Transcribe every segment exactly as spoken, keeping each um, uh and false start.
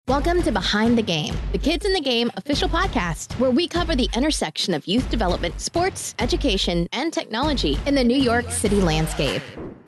Welcome to Behind the Game, the Kids in the Game official podcast, where we cover the intersection of youth development, sports, education, and technology in the New York City landscape.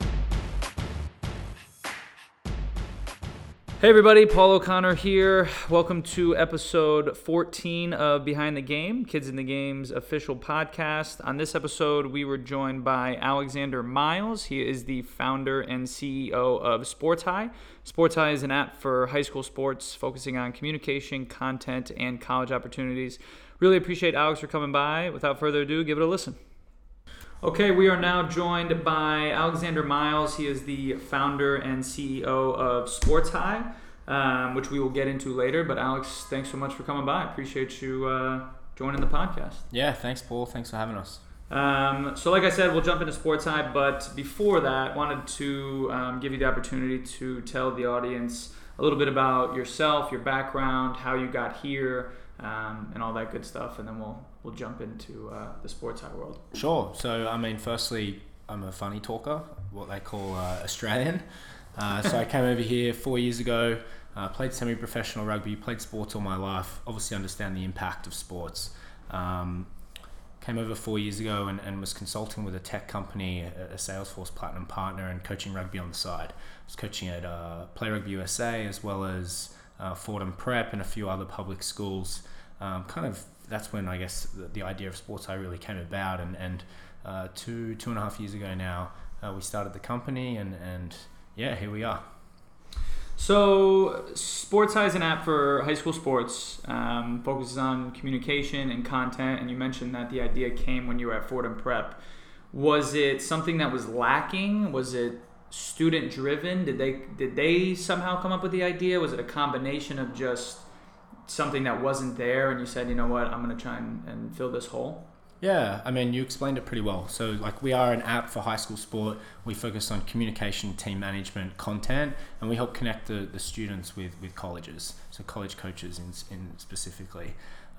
Hey everybody, Paul O'Connor here. Welcome to episode fourteen of Behind the Game, Kids in the Game's official podcast. On this episode, we were joined by Alexander Miles. He is the founder and C E O of SportsHigh. SportsHigh is an app for high school sports focusing on communication, content, and college opportunities. Really appreciate Alex for coming by. Without further ado, give it a listen. Okay, we are now joined by Alexander Miles. He is the founder and C E O of SportsHigh, um, which we will get into later. But Alex, thanks so much for coming by. Appreciate you uh, joining the podcast. Yeah, thanks, Paul. Thanks for having us. Um, so like I said, we'll jump into SportsHigh, but before that, wanted to um, give you the opportunity to tell the audience a little bit about yourself, your background, how you got here, um, and all that good stuff, and then we'll we'll jump into uh, the SportsHigh world. Sure. So, I mean, firstly, I'm a funny talker, what they call uh, Australian. Uh, so I came over here four years ago, uh, played semi-professional rugby, played sports all my life, obviously understand the impact of sports. Um, came over four years ago and, and was consulting with a tech company, a, a Salesforce Platinum partner, and coaching rugby on the side. I was coaching at uh, Play Rugby U S A as well as uh, Fordham Prep and a few other public schools. Um, kind of that's when I guess the, the idea of SportsHigh really came about, and, and uh, two two and a half years ago now uh, we started the company, and, and yeah, here we are. So SportsHigh is an app for high school sports, um, focuses on communication and content, and you mentioned that the idea came when you were at Fordham Prep. Was it something that was lacking? Was it student driven? Did they did they somehow come up with the idea? Was it a combination of just something that wasn't there and you said, you know what, I'm going to try and, and fill this hole? Yeah, I mean, you explained it pretty well. So, like, we are an app for high school sport. We focus on communication, team management, content, and we help connect the, the students with, with colleges, so college coaches in, in specifically.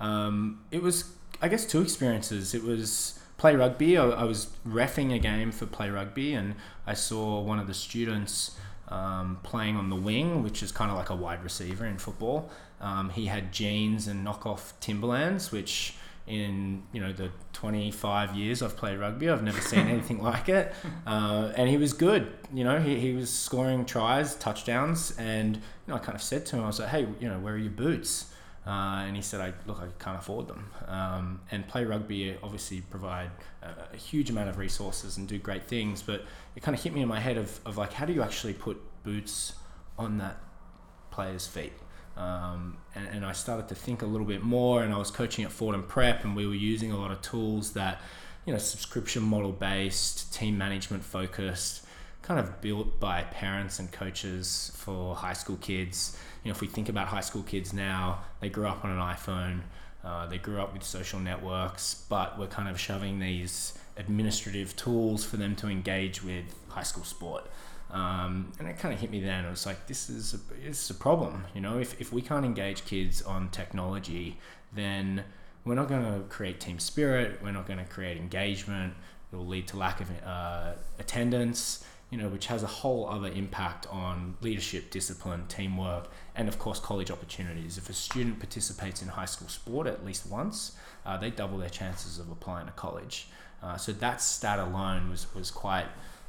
Um, it was, I guess, two experiences. It was Play Rugby. I, I was reffing a game for Play Rugby, and I saw one of the students um, playing on the wing, which is kind of like a wide receiver in football. Um, he had jeans and knockoff Timberlands, which in you know the twenty-five years I've played rugby, I've never seen anything like it. Uh, and he was good. You know, he, he was scoring tries, touchdowns, and you know I kind of said to him, I was like, hey, you know, where are your boots? Uh, and he said, I look, I can't afford them. Um, and Play Rugby obviously provide a, a huge amount of resources and do great things, but it kind of hit me in my head of, of like, how do you actually put boots on that player's feet? Um, and, and I started to think a little bit more, and I was coaching at Fordham Prep, and we were using a lot of tools that, you know, subscription model based, team management focused, kind of built by parents and coaches for high school kids. You know, if we think about high school kids now, they grew up on an iPhone, uh, they grew up with social networks, but we're kind of shoving these administrative tools for them to engage with high school sport. Um, and it kind of hit me then. It was like, this is a, this is a problem. You know, if, if we can't engage kids on technology, then we're not going to create team spirit. We're not going to create engagement. It will lead to lack of uh, attendance, you know, which has a whole other impact on leadership, discipline, teamwork, and of course, college opportunities. If a student participates in high school sport at least once, uh, they double their chances of applying to college. Uh, so that stat alone was, was quite...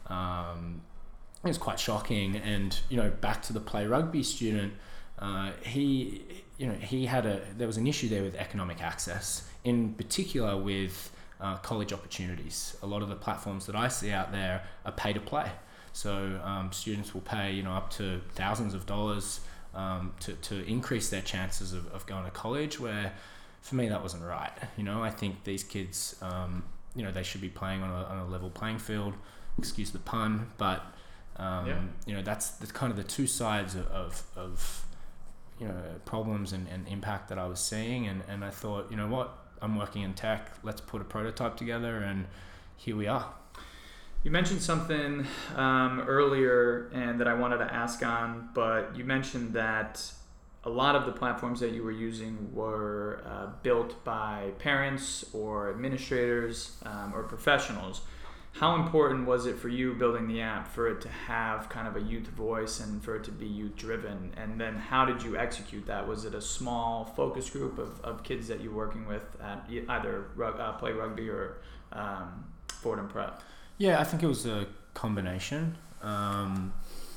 Um, It was quite shocking. And you know, back to the Play Rugby student, uh, he, you know, he had a there was an issue there with economic access, in particular with uh, college opportunities. A lot of the platforms that I see out there are pay to play, so um, students will pay you know up to thousands of dollars um, to to increase their chances of, of going to college. Where for me that wasn't right. You know, I think these kids, um, you know, they should be playing on a, on a level playing field. Excuse the pun, but Um, yeah. You know, that's, that's kind of the two sides of, of, of you know, problems and, and impact that I was seeing. And, and I thought, you know what, I'm working in tech, let's put a prototype together, and here we are. You mentioned something um, earlier and that I wanted to ask on, but you mentioned that a lot of the platforms that you were using were uh, built by parents or administrators um, or professionals. How important was it for you building the app for it to have kind of a youth voice and for it to be youth driven? And then how did you execute that? Was it a small focus group of, of kids that you were working with at either rug, uh, Play Rugby or um, Fordham Prep? Yeah, I think it was a combination. Um,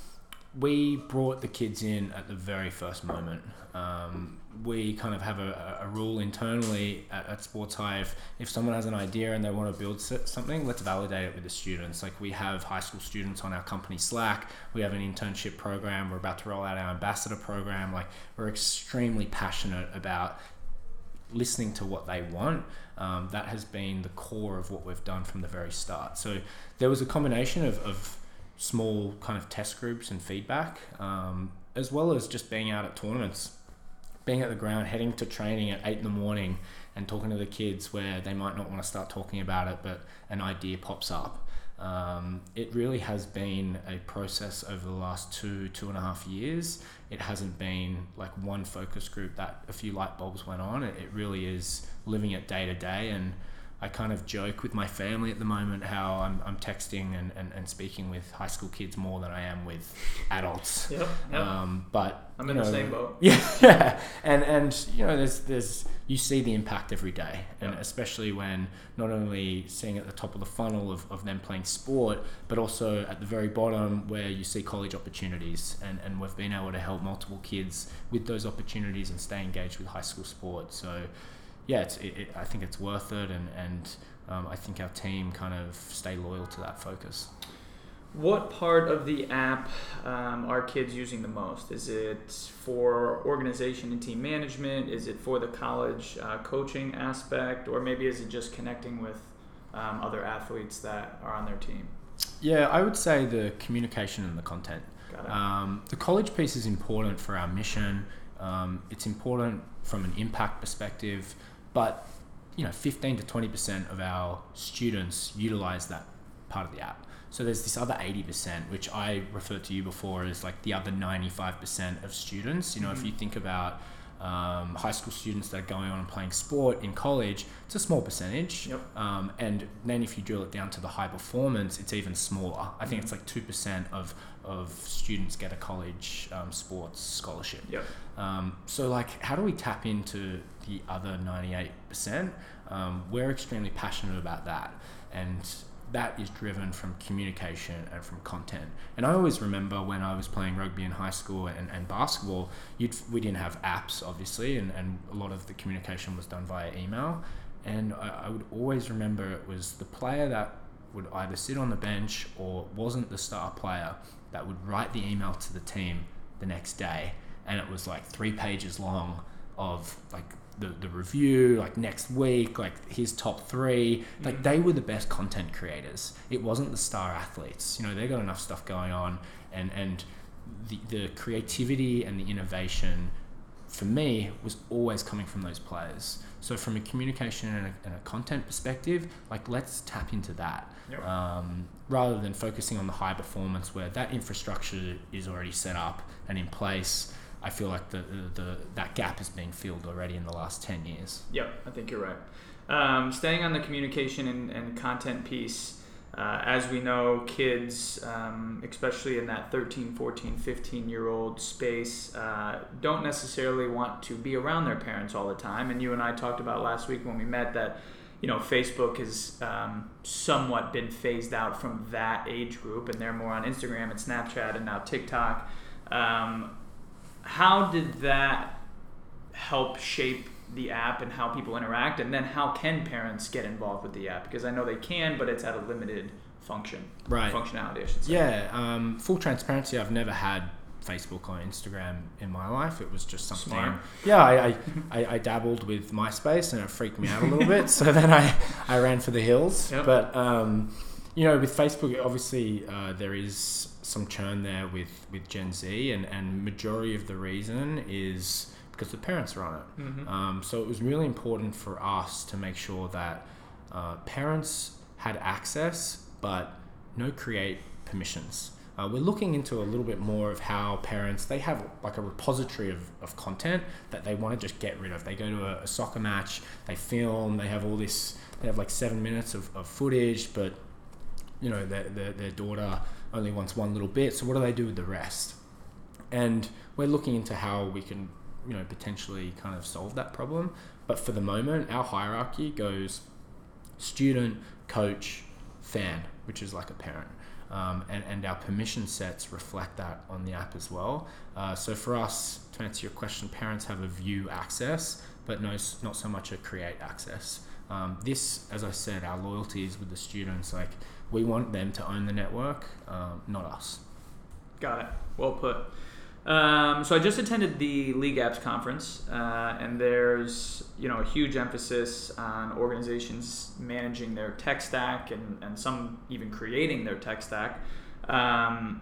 we brought the kids in at the very first moment. Um, we kind of have a, a rule internally at, at Sports High. If, if someone has an idea and they want to build something, let's validate it with the students. Like, we have high school students on our company Slack. We have an internship program. We're about to roll out our ambassador program. Like, we're extremely passionate about listening to what they want. Um, that has been the core of what we've done from the very start. So there was a combination of, of small kind of test groups and feedback, um, as well as just being out at tournaments, being at the ground, heading to training at eight in the morning and talking to the kids where they might not want to start talking about it, but an idea pops up. Um, it really has been a process over the last two, two and a half years. It hasn't been like one focus group that a few light bulbs went on. It, it really is living it day to day. And I kind of joke with my family at the moment how I'm, I'm texting and, and, and speaking with high school kids more than I am with adults. Yep, yep. Um, but I'm you in know, the same boat. Yeah, yeah. And and you know, there's there's you see the impact every day, and Yep. especially when not only seeing at the top of the funnel of, of them playing sport, but also at the very bottom where you see college opportunities, and, and we've been able to help multiple kids with those opportunities and stay engaged with high school sport. So yeah, it's, it, it, I think it's worth it, and, and um, I think our team kind of stay loyal to that focus. What part of the app um, are kids using the most? Is it for organization and team management? Is it for the college uh, coaching aspect? Or maybe is it just connecting with um, other athletes that are on their team? Yeah, I would say the communication and the content. Got it. Um, the college piece is important for our mission. Um, it's important from an impact perspective, but you know, fifteen to twenty percent of our students utilize that part of the app. So there's this other eighty percent, which I referred to you before as like the other ninety-five percent of students. You know, mm-hmm. if you think about um, high school students that are going on and playing sport in college, it's a small percentage. Yep. Um, and then if you drill it down to the high performance, it's even smaller. I think mm-hmm. it's like two percent of, of students get a college um, sports scholarship. Yep. Um, so like, how do we tap into the other ninety-eight percent? Um, we're extremely passionate about that. And that is driven from communication and from content. And I always remember when I was playing rugby in high school and, and basketball, you'd, we didn't have apps, obviously, and, and a lot of the communication was done via email. And I, I would always remember it was the player that would either sit on the bench or wasn't the star player that would write the email to the team the next day. And it was like three pages long of like the, the review, like next week, like his top three, like they were the best content creators. It wasn't the star athletes. You know, they got enough stuff going on, and, and the, the creativity and the innovation for me was always coming from those players. So from a communication and a, and a content perspective, like let's tap into that. Yep. Um, rather than focusing on the high performance where that infrastructure is already set up and in place. I feel like the, the, the that gap is being filled already in the last ten years. Yep, I think you're right. Um, staying on the communication and, and content piece, uh, as we know, kids, um, especially in that thirteen, fourteen, fifteen-year-old space, uh, don't necessarily want to be around their parents all the time. And you and I talked about last week when we met that, you know, Facebook has um, somewhat been phased out from that age group, and they're more on Instagram and Snapchat and now TikTok. Um, How did that help shape the app and how people interact? And then how can parents get involved with the app? Because I know they can, but it's at a limited function. Right. Functionality, I should say. Yeah. Um, full transparency, I've never had Facebook or Instagram in my life. It was just something. Smart. Yeah, I, I, I, I dabbled with MySpace and it freaked me out a little bit. So then I, I ran for the hills. Yep. But, um, you know, with Facebook, obviously uh, there is some churn there with, with Gen Z, and, and majority of the reason is because the parents are on it. Mm-hmm. Um, so it was really important for us to make sure that uh, parents had access, but no create permissions. Uh, we're looking into a little bit more of how parents, they have like a repository of, of content that they want to just get rid of. They go to a, a soccer match, they film, they have all this, they have like seven minutes of, of footage, but you know, their, their, their daughter only wants one little bit. So what do they do with the rest? And we're looking into how we can, you know, potentially kind of solve that problem. But for the moment, our hierarchy goes student, coach, fan, which is like a parent. Um, and, and our permission sets reflect that on the app as well. Uh, so for us, to answer your question, parents have a view access, but no, not so much a create access. Um, this, as I said, our loyalty is with the students. Like, we want them to own the network, um, not us. Got it. Well put. Um, so I just attended the League Apps conference, uh, and there's, you know, a huge emphasis on organizations managing their tech stack and, and some even creating their tech stack. Um,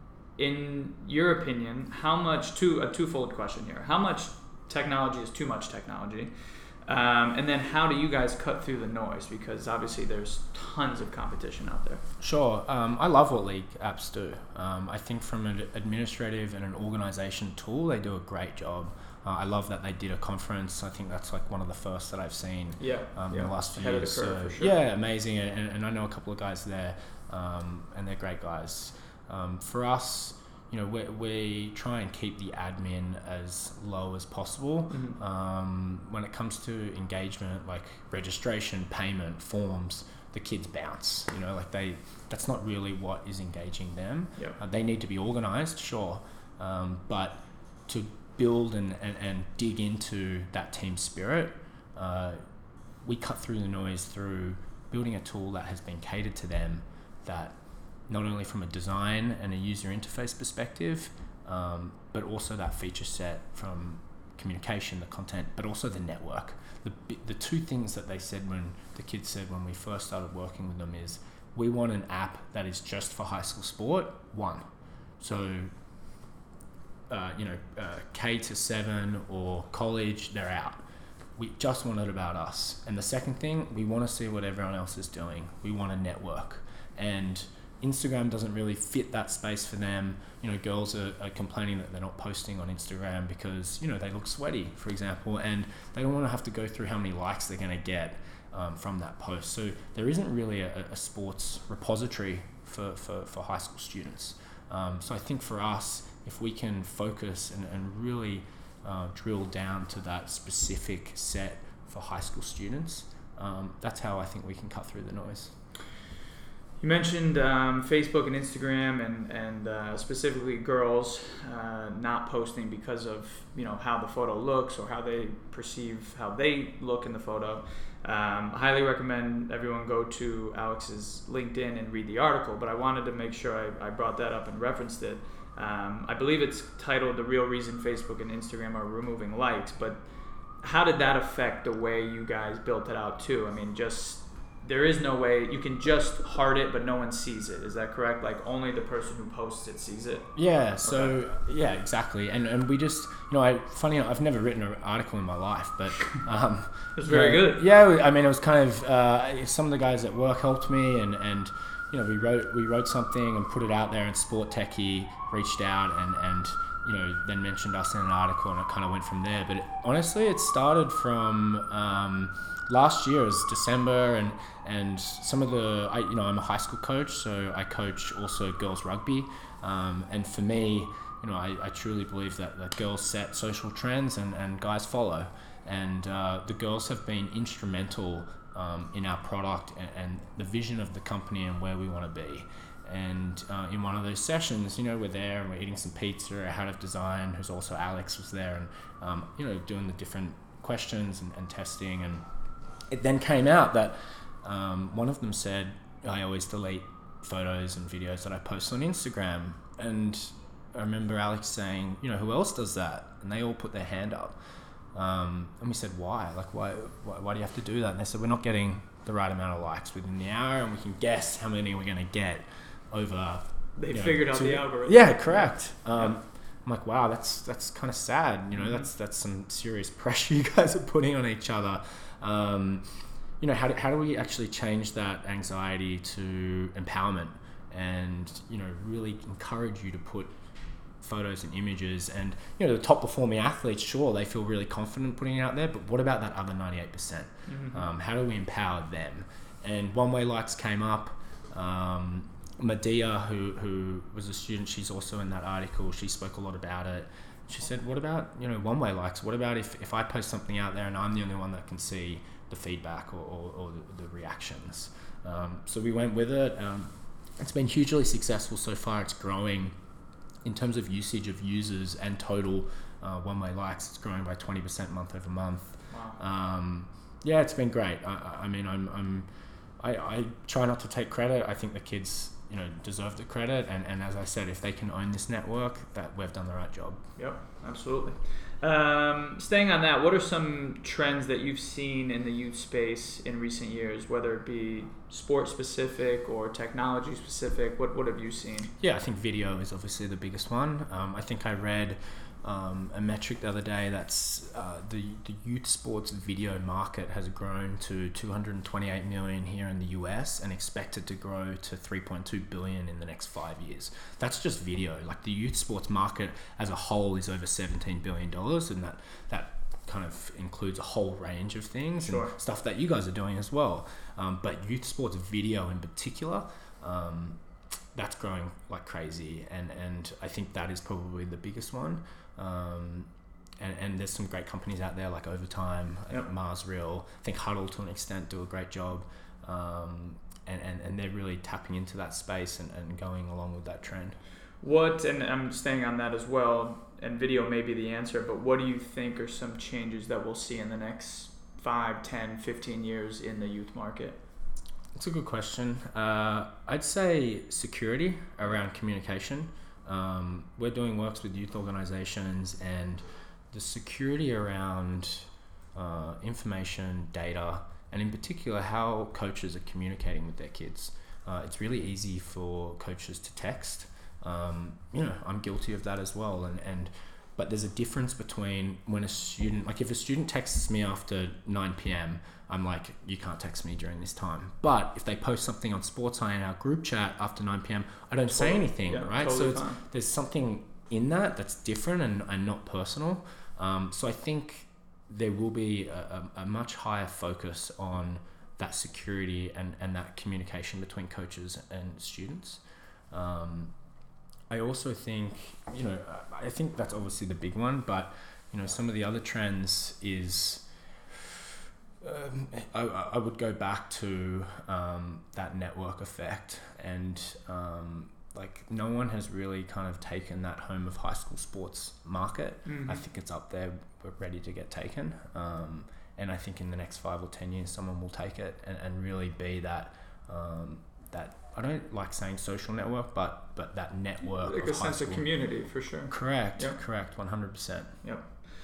in your opinion, how much, two, a twofold question here, how much technology is too much technology? Um, and then how do you guys cut through the noise? Because obviously there's tons of competition out there. Sure. Um, I love what League Apps do. Um, I think from an administrative and an organization tool, they do a great job. Uh, I love that they did a conference. I think that's like one of the first that I've seen yeah, um, yeah. in the last few Ahead years. Of the curve, so, for sure. Yeah, amazing. And, and I know a couple of guys there, um, and they're great guys. Um, for us, you know, we, we try and keep the admin as low as possible. Mm-hmm. Um, when it comes to engagement, like registration, payment, forms, the kids bounce. You know, like they, that's not really what is engaging them. Yep. Uh, they need to be organized, sure, um, but to build and, and, and dig into that team spirit, uh, we cut through the noise through building a tool that has been catered to them, that not only from a design and a user interface perspective, um, but also that feature set from communication, the content, but also the network. The the two things that they said when the kids said when we first started working with them is, we want an app that is just for high school sport, one. So, uh, you know, uh, K to seven or college, they're out. We just want it about us. And the second thing, we want to see what everyone else is doing. We want a network. And Instagram doesn't really fit that space for them. You know, girls are, are complaining that they're not posting on Instagram because, you know, they look sweaty, for example, and they don't want to have to go through how many likes they're going to get um, from that post. So there isn't really a, a sports repository for, for, for high school students. Um, so I think for us, if we can focus and, and really uh, drill down to that specific set for high school students, um, that's how I think we can cut through the noise. You mentioned um, Facebook and Instagram, and and uh, specifically girls uh, not posting because of, you know, how the photo looks or how they perceive how they look in the photo. Um, I highly recommend everyone go to Alex's LinkedIn and read the article, but I wanted to make sure I, I brought that up and referenced it. Um, I believe it's titled "The Real Reason Facebook and Instagram Are Removing Likes," but how did that affect the way you guys built it out too? I mean, just there is no way you can just heart it, but no one sees it. Is that correct? Like, only the person who posts it sees it? Yeah, so, okay. yeah, exactly. And and we just, you know, I funny enough, I've never written an article in my life, but... Um, it was very you know, good. Yeah, I mean, it was kind of, uh, some of the guys at work helped me, and, and you know, we wrote we wrote something and put it out there, and Sport Techie reached out and, and, you know, then mentioned us in an article, and it kind of went from there. But it, honestly, it started from... Um, last year, it was December, and and some of the, I, you know, I'm a high school coach, so I coach also girls rugby, um, and for me, you know, I, I truly believe that, that girls set social trends and, and guys follow, and uh, the girls have been instrumental um, in our product and, and the vision of the company and where we want to be. And uh, in one of those sessions, you know, we're there and we're eating some pizza. Our head of design, who's also Alex, was there, and um, you know, doing the different questions and, and testing. And it then came out that um, one of them said, I always delete photos and videos that I post on Instagram. And I remember Alex saying, you know, who else does that? And they all put their hand up. Um, and we said, why? Like, why, why, why do you have to do that? And they said, we're not getting the right amount of likes within the hour, and we can guess how many we're going to get over. They you know, figured out two, the algorithm. Yeah, correct. Um, yeah. I'm like, wow, that's that's kind of sad. You know, Mm-hmm. that's that's some serious pressure you guys are putting on each other. Um, you know, how do, how do we actually change that anxiety to empowerment, and, you know, really encourage you to put photos and images? And, you know, the top performing athletes, sure, they feel really confident putting it out there, but what about that other ninety-eight percent? Mm-hmm. Um, how do we empower them? And one way likes came up. Um, Medea, who who was a student, she's also in that article. She spoke a lot about it. She said, what about, you know, one-way likes? What about if, if I post something out there and I'm the only one that can see the feedback or, or, or the, the reactions? Um, so we went with it. Um, it's been hugely successful so far. It's growing in terms of usage of users and total uh, one-way likes. It's growing by twenty percent month over month. Wow. Um, yeah, it's been great. I, I mean, I'm, I'm I, I try not to take credit. I think the kids, you know, deserve the credit, and, and as I said, if they can own this network, that we've done the right job. Yep, absolutely. Um, staying on that, what are some trends that you've seen in the youth space in recent years, whether it be sport specific or technology specific? What what have you seen? Yeah, I think video is obviously the biggest one. Um, I think I read um, a metric the other day that's uh, the the youth sports video market has grown to two hundred twenty-eight million here in the U S and expected to grow to three point two billion in the next five years. That's just video. Like the youth sports market as a whole is over seventeen billion dollars, and that that kind of includes a whole range of things Sure. and stuff that you guys are doing as well. Um, but youth sports video in particular, um, that's growing like crazy, and and I think that is probably the biggest one. Um, and, and there's some great companies out there like Overtime, Yep. Mars Reel. I think Huddle to an extent do a great job, um, and, and, and they're really tapping into that space and, and going along with that trend. What, and I'm staying on that as well, and video may be the answer, but what do you think are some changes that we'll see in the next five, ten, fifteen years in the youth market? It's a good question. Uh, I'd say security around communication. Um, we're doing works with youth organizations, and the security around uh, information, data, and in particular how coaches are communicating with their kids. Uh, it's really easy for coaches to text. Um, you know, I'm guilty of that as well. And, and but there's a difference between when a student, like if a student texts me after nine p.m, I'm like, you can't text me during this time. But if they post something on SportsEye in our group chat after nine p.m, I don't say Totally. anything, Yeah, right? totally So it's, fine. there's something in that that's different and, and not personal. Um, so I think there will be a, a, a much higher focus on that security and, and that communication between coaches and students. Um, I also think, you know, I think that's obviously the big one, but, you know, some of the other trends is, um, I, I would go back to um, that network effect, and um, like no one has really kind of taken that home of high school sports market. Mm-hmm. I think it's up there, ready to get taken. Um, and I think in the next five or ten years, someone will take it and, and really be that, um, that, I don't like saying social network, but but that network Like of a high sense school. of community, for sure. Correct, Yep. correct, one hundred percent. Yep.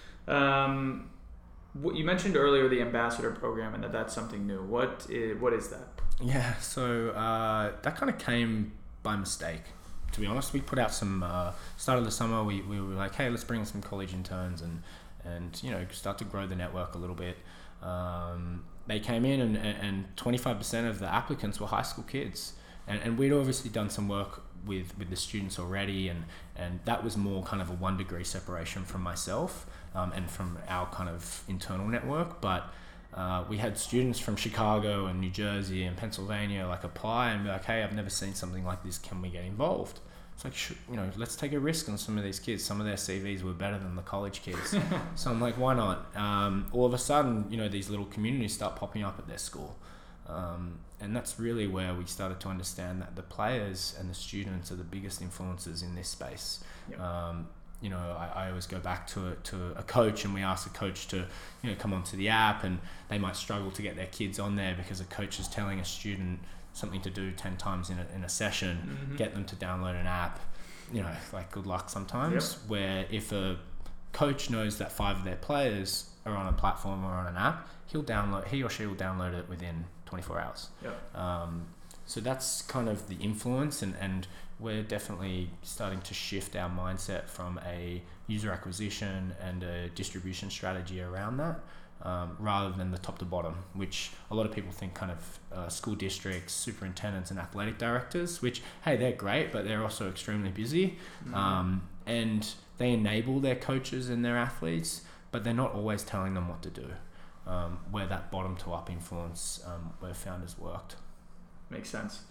Um, what you mentioned earlier, the ambassador program, and that that's something new. What is, what is that? Yeah, so uh, that kind of came by mistake, to be honest. We put out some, uh, start of the summer, we, we were like, hey, let's bring in some college interns and, and you know, start to grow the network a little bit. Um, they came in and, and twenty-five percent of the applicants were high school kids. And, and we'd obviously done some work with, with the students already, and, and that was more kind of a one degree separation from myself um, and from our kind of internal network. But uh, we had students from Chicago and New Jersey and Pennsylvania like apply and be like, hey, I've never seen something like this. Can we get involved? It's like, sh- you know, let's take a risk on some of these kids. Some of their C Vs were better than the college kids. So I'm like, why not? Um, all of a sudden, you know, these little communities start popping up at their school. Um, and that's really where we started to understand that the players and the students are the biggest influences in this space. Yep. Um, you know, I, I always go back to a, to a coach, and we ask a coach to, you know, come onto the app, and they might struggle to get their kids on there because a coach is telling a student something to do ten times in a, in a session, Mm-hmm. get them to download an app. You know, like good luck sometimes. Yep. Where if a coach knows that five of their players are on a platform or on an app, he'll download, he or she will download it within twenty-four hours. Yep. Um, so that's kind of the influence, and, and we're definitely starting to shift our mindset from a user acquisition and a distribution strategy around that, um, rather than the top to bottom, which a lot of people think kind of uh, school districts, superintendents and athletic directors, which, hey, they're great, but they're also extremely busy. Mm-hmm. Um, and they enable their coaches and their athletes, but they're not always telling them what to do. Um, where that bottom to up influence um, we've found has worked. Makes sense.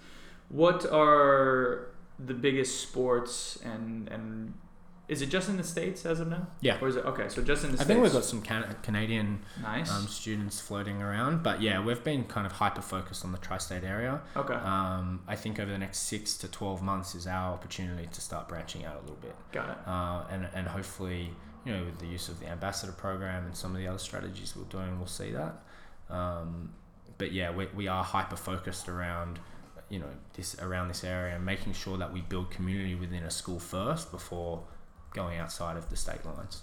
What are the biggest sports and and is it just in the States as of now? Yeah. Or is it okay? So just in the I States. think we've got some Can- Canadian nice. um, students floating around, but yeah, we've been kind of hyper focused on the tri-state area. Okay. Um, I think over the next six to twelve months is our opportunity to start branching out a little bit. Got it. Uh, and and hopefully, you know, with the use of the ambassador program and some of the other strategies we're doing, we'll see that. Um, but yeah, we we are hyper focused around, you know, this around this area and making sure that we build community within a school first before going outside of the state lines.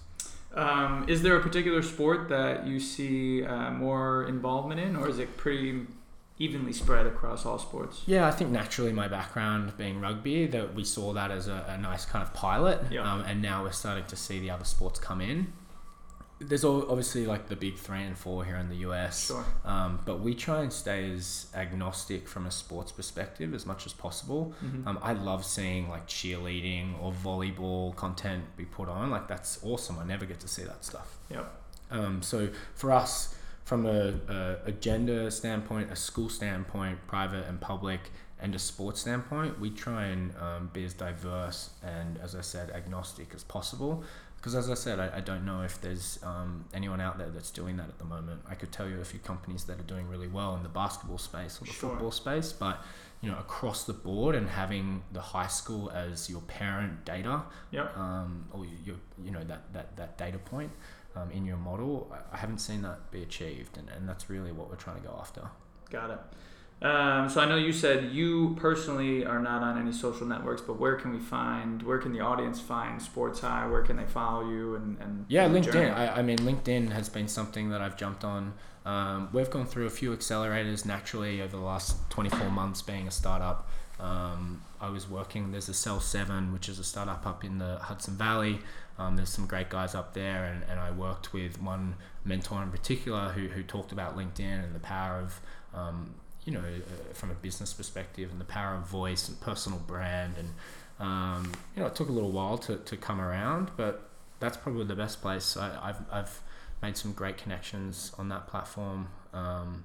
Um, is there a particular sport that you see uh, more involvement in, or is it pretty evenly spread across all sports? Yeah, I think naturally my background being rugby, that we saw that as a, a nice kind of pilot, yeah. um, and now we're starting to see the other sports come in. There's obviously like the big three and four here in the U S, sure. um, but we try and stay as agnostic from a sports perspective as much as possible. Mm-hmm. Um, I love seeing like cheerleading or volleyball content be put on. Like that's awesome. I never get to see that stuff. Yep. Um, so for us, from a, a, a gender standpoint, a school standpoint, private and public, and a sports standpoint, we try and um, be as diverse and, as I said, agnostic as possible. Because as I said, I, I don't know if there's um, anyone out there that's doing that at the moment. I could tell you a few companies that are doing really well in the basketball space or the sure. football space, but you know, across the board and having the high school as your parent data, yep. um, or your, you know, that, that, that data point um, in your model, I, I haven't seen that be achieved, and, and that's really what we're trying to go after. Got it. Um, so I know you said you personally are not on any social networks, but where can we find, where can the audience find Sports High? Where can they follow you? And, and yeah, and LinkedIn. I, I mean, LinkedIn has been something that I've jumped on. Um, we've gone through a few accelerators naturally over the last twenty-four months being a startup. Um, I was working, there's a Cell seven, which is a startup up in the Hudson Valley. Um, there's some great guys up there, and, and I worked with one mentor in particular who, who talked about LinkedIn and the power of, um, you know, uh, from a business perspective and the power of voice and personal brand. And, um, you know, it took a little while to, to come around, but that's probably the best place. I, I've, I've made some great connections on that platform. Um,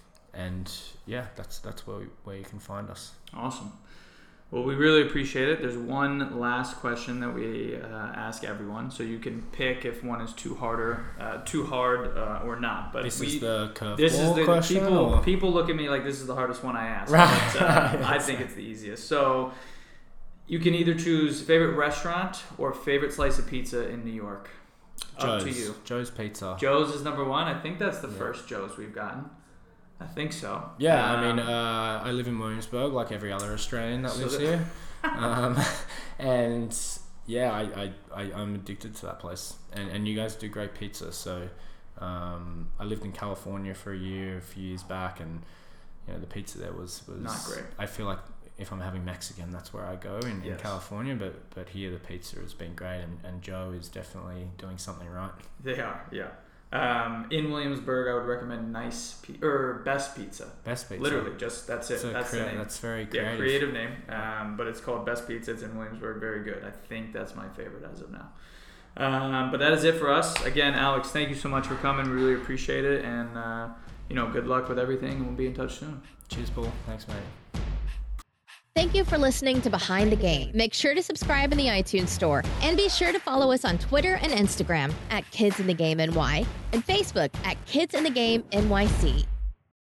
and yeah, that's, that's where, we, where you can find us. Awesome. Well, we really appreciate it. There's one last question that we uh, ask everyone, so you can pick if one is too harder, uh, too hard, uh, or not. But this we, is the curveball This is the question, people. or? People look at me like this is the hardest one I ask. Right. But, uh, I think it's the easiest. So you can either choose favorite restaurant or favorite slice of pizza in New York. Joe's. Up to you. Joe's Pizza. Joe's is number one. I think that's the Yeah. first Joe's we've gotten. I think so. Yeah, Um, I mean, uh, I live in Williamsburg like every other Australian that So lives that- here. um, and yeah, I, I, I, I'm addicted to that place. And, and you guys do great pizza. So um, I lived in California for a year, a few years back, and you know, the pizza there was, was Not great. I feel like if I'm having Mexican, that's where I go in, in Yes. California. But but here the pizza has been great, and, and Joe is definitely doing something right. They are, yeah. Um, in Williamsburg, I would recommend Nice P- or Best Pizza. Best pizza. Literally, just that's it. It's a That's crea- the name. That's very Yeah, creative. creative name. Um, but it's called Best Pizza. It's in Williamsburg. Very good. I think that's my favorite as of now. Um, but that is it for us. Again, Alex, thank you so much for coming. We really appreciate it. And, uh, you know, good luck with everything. And we'll be in touch soon. Cheers, Paul. Thanks, mate. Thank you for listening to Behind the Game. Make sure to subscribe in the iTunes store and be sure to follow us on Twitter and Instagram at Kids in the Game N Y and Facebook at Kids in the Game N Y C.